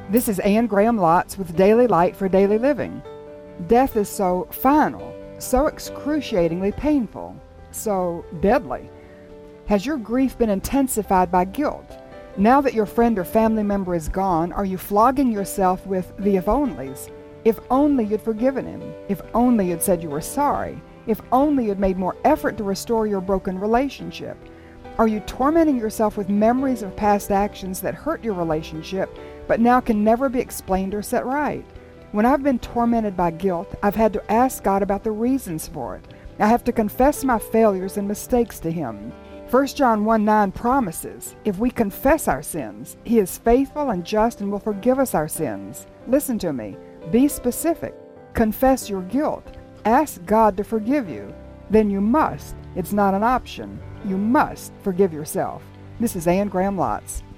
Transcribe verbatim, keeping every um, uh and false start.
This is Anne Graham Lotz with Daily Light for Daily Living. Death is so final, so excruciatingly painful, so deadly. Has your grief been intensified by guilt? Now that your friend or family member is gone, are you flogging yourself with the if onlys? If only you'd forgiven him. If only you'd said you were sorry. If only you'd made more effort to restore your broken relationship. Are you tormenting yourself with memories of past actions that hurt your relationship, but now can never be explained or set right? When I've been tormented by guilt, I've had to ask God about the reasons for it. I have to confess my failures and mistakes to Him. First John one nine promises, if we confess our sins, He is faithful and just and will forgive us our sins. Listen to me. Be specific. Confess your guilt. Ask God to forgive you. Then you must. It's not an option. You must forgive yourself. This is Anne Graham Lotz.